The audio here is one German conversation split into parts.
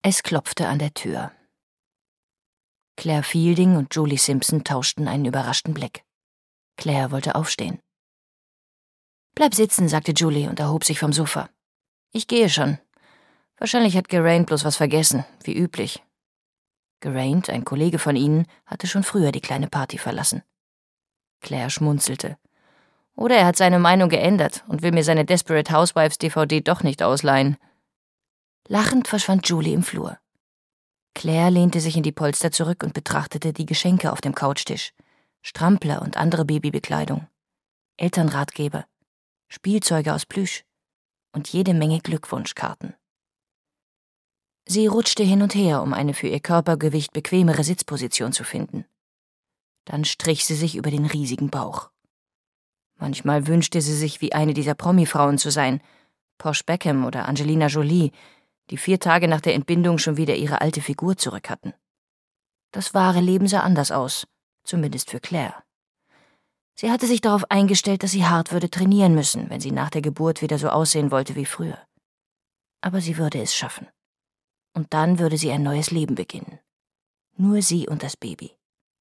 Es klopfte an der Tür. Claire Fielding und Julie Simpson tauschten einen überraschten Blick. Claire wollte aufstehen. »Bleib sitzen«, sagte Julie und erhob sich vom Sofa. »Ich gehe schon. Wahrscheinlich hat Geraint bloß was vergessen, wie üblich.« Geraint, ein Kollege von ihnen, hatte schon früher die kleine Party verlassen. Claire schmunzelte. Oder er hat seine Meinung geändert und will mir seine Desperate Housewives DVD doch nicht ausleihen. Lachend verschwand Julie im Flur. Claire lehnte sich in die Polster zurück und betrachtete die Geschenke auf dem Couchtisch. Strampler und andere Babybekleidung. Elternratgeber. Spielzeuge aus Plüsch. Und jede Menge Glückwunschkarten. Sie rutschte hin und her, um eine für ihr Körpergewicht bequemere Sitzposition zu finden. Dann strich sie sich über den riesigen Bauch. Manchmal wünschte sie sich, wie eine dieser Promi-Frauen zu sein, Posh Beckham oder Angelina Jolie, die 4 Tage nach der Entbindung schon wieder ihre alte Figur zurück hatten. Das wahre Leben sah anders aus, zumindest für Claire. Sie hatte sich darauf eingestellt, dass sie hart würde trainieren müssen, wenn sie nach der Geburt wieder so aussehen wollte wie früher. Aber sie würde es schaffen. Und dann würde sie ein neues Leben beginnen. Nur sie und das Baby.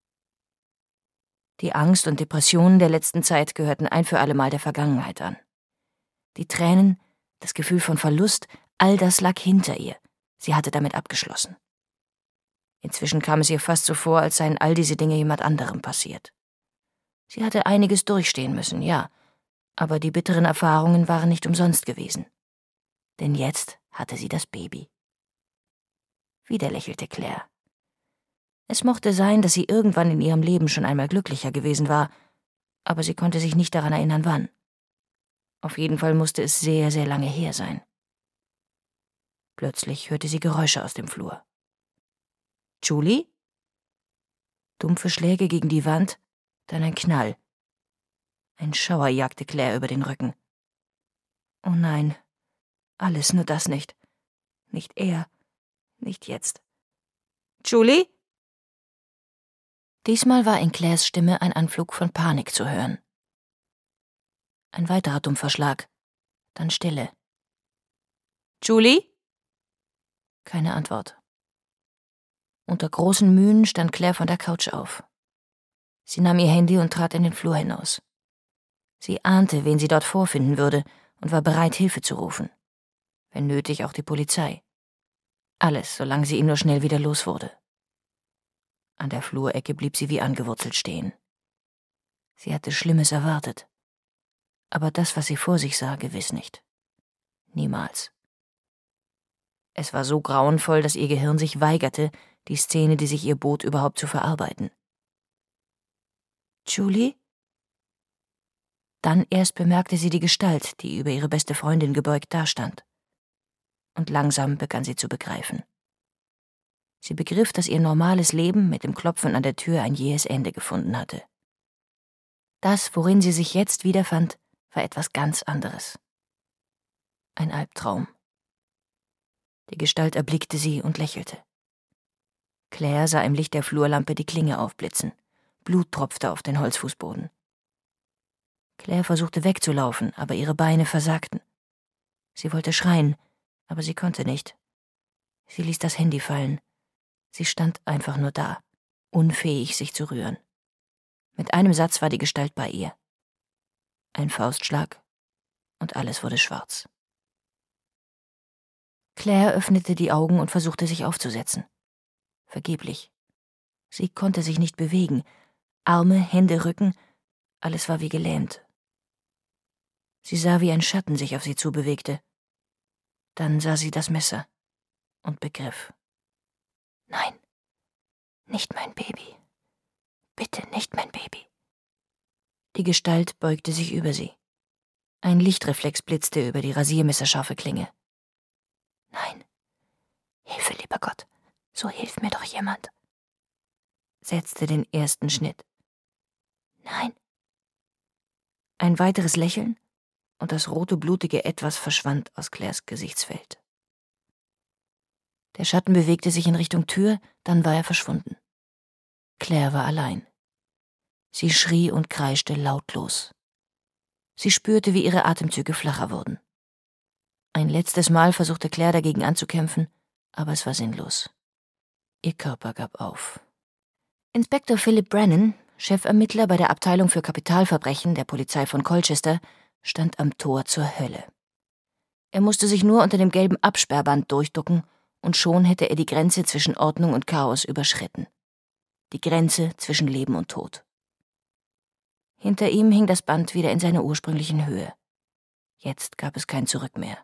Die Angst und Depressionen der letzten Zeit gehörten ein für alle Mal der Vergangenheit an. Die Tränen, das Gefühl von Verlust, all das lag hinter ihr. Sie hatte damit abgeschlossen. Inzwischen kam es ihr fast so vor, als seien all diese Dinge jemand anderem passiert. Sie hatte einiges durchstehen müssen, ja, aber die bitteren Erfahrungen waren nicht umsonst gewesen. Denn jetzt hatte sie das Baby. Wieder lächelte Claire. Es mochte sein, dass sie irgendwann in ihrem Leben schon einmal glücklicher gewesen war, aber sie konnte sich nicht daran erinnern, wann. Auf jeden Fall musste es sehr, sehr lange her sein. Plötzlich hörte sie Geräusche aus dem Flur. »Julie?« Dumpfe Schläge gegen die Wand, dann ein Knall. Ein Schauer jagte Claire über den Rücken. Oh nein, alles nur das nicht. Nicht er. Nicht jetzt. »Julie?« Diesmal war in Claires Stimme ein Anflug von Panik zu hören. Ein weiterer dumpfer Schlag, dann Stille. »Julie?« Keine Antwort. Unter großen Mühen stand Claire von der Couch auf. Sie nahm ihr Handy und trat in den Flur hinaus. Sie ahnte, wen sie dort vorfinden würde und war bereit, Hilfe zu rufen. Wenn nötig, auch die Polizei. Alles, solange sie ihn nur schnell wieder los wurde. An der Flurecke blieb sie wie angewurzelt stehen. Sie hatte Schlimmes erwartet. Aber das, was sie vor sich sah, gewiss nicht. Niemals. Es war so grauenvoll, dass ihr Gehirn sich weigerte, die Szene, die sich ihr bot, überhaupt zu verarbeiten. »Julie?« Dann erst bemerkte sie die Gestalt, die über ihre beste Freundin gebeugt dastand. Und langsam begann sie zu begreifen. Sie begriff, dass ihr normales Leben mit dem Klopfen an der Tür ein jähes Ende gefunden hatte. Das, worin sie sich jetzt wiederfand, war etwas ganz anderes. Ein Albtraum. Die Gestalt erblickte sie und lächelte. Claire sah im Licht der Flurlampe die Klinge aufblitzen. Blut tropfte auf den Holzfußboden. Claire versuchte wegzulaufen, aber ihre Beine versagten. Sie wollte schreien, aber sie konnte nicht. Sie ließ das Handy fallen. Sie stand einfach nur da, unfähig, sich zu rühren. Mit einem Satz war die Gestalt bei ihr. Ein Faustschlag und alles wurde schwarz. Claire öffnete die Augen und versuchte sich aufzusetzen. Vergeblich. Sie konnte sich nicht bewegen. Arme, Hände, Rücken, alles war wie gelähmt. Sie sah, wie ein Schatten sich auf sie zubewegte. Dann sah sie das Messer und begriff. Nein, nicht mein Baby. Bitte nicht mein Baby. Die Gestalt beugte sich über sie. Ein Lichtreflex blitzte über die rasiermesserscharfe Klinge. Nein, Hilfe, lieber Gott, so hilft mir doch jemand. Setzte den ersten Schnitt. Nein. Ein weiteres Lächeln und das rote, blutige Etwas verschwand aus Claires Gesichtsfeld. Der Schatten bewegte sich in Richtung Tür, dann war er verschwunden. Claire war allein. Sie schrie und kreischte lautlos. Sie spürte, wie ihre Atemzüge flacher wurden. Ein letztes Mal versuchte Claire dagegen anzukämpfen, Aber es war sinnlos. Ihr Körper gab auf. Inspektor Philip Brennan, Chefermittler bei der Abteilung für Kapitalverbrechen der Polizei von Colchester, stand am Tor zur Hölle. Er musste sich nur unter dem gelben Absperrband durchducken, und schon hätte er die Grenze zwischen Ordnung und Chaos überschritten. Die Grenze zwischen Leben und Tod. Hinter ihm hing das Band wieder in seiner ursprünglichen Höhe. Jetzt gab es kein Zurück mehr.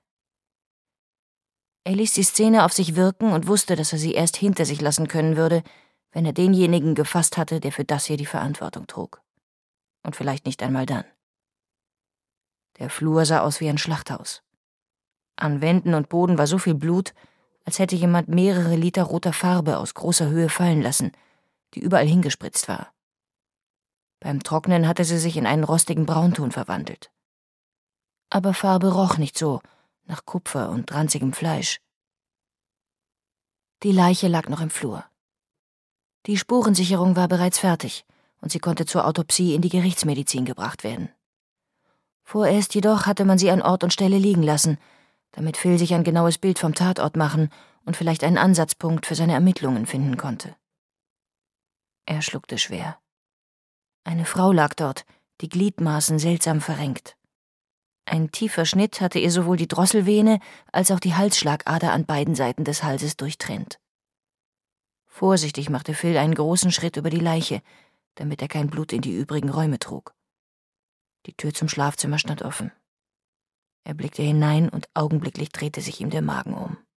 Er ließ die Szene auf sich wirken und wusste, dass er sie erst hinter sich lassen können würde, wenn er denjenigen gefasst hatte, der für das hier die Verantwortung trug. Und vielleicht nicht einmal dann. Der Flur sah aus wie ein Schlachthaus. An Wänden und Boden war so viel Blut, als hätte jemand mehrere Liter roter Farbe aus großer Höhe fallen lassen, die überall hingespritzt war. Beim Trocknen hatte sie sich in einen rostigen Braunton verwandelt. Aber Farbe roch nicht so, nach Kupfer und ranzigem Fleisch. Die Leiche lag noch im Flur. Die Spurensicherung war bereits fertig und sie konnte zur Autopsie in die Gerichtsmedizin gebracht werden. Vorerst jedoch hatte man sie an Ort und Stelle liegen lassen, damit Phil sich ein genaues Bild vom Tatort machen und vielleicht einen Ansatzpunkt für seine Ermittlungen finden konnte. Er schluckte schwer. Eine Frau lag dort, die Gliedmaßen seltsam verrenkt. Ein tiefer Schnitt hatte ihr sowohl die Drosselvene als auch die Halsschlagader an beiden Seiten des Halses durchtrennt. Vorsichtig machte Phil einen großen Schritt über die Leiche, damit er kein Blut in die übrigen Räume trug. Die Tür zum Schlafzimmer stand offen. Er blickte hinein und augenblicklich drehte sich ihm der Magen um.